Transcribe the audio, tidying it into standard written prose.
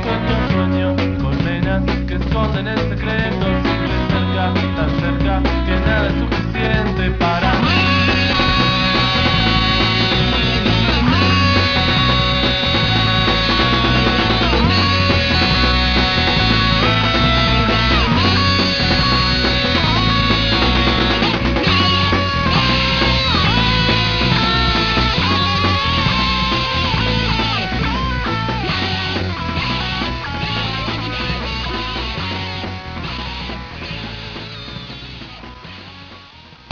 Sueño, sueño, colmenas que esconden el secreto, siempre cerca, tan cerca que nada es suficiente para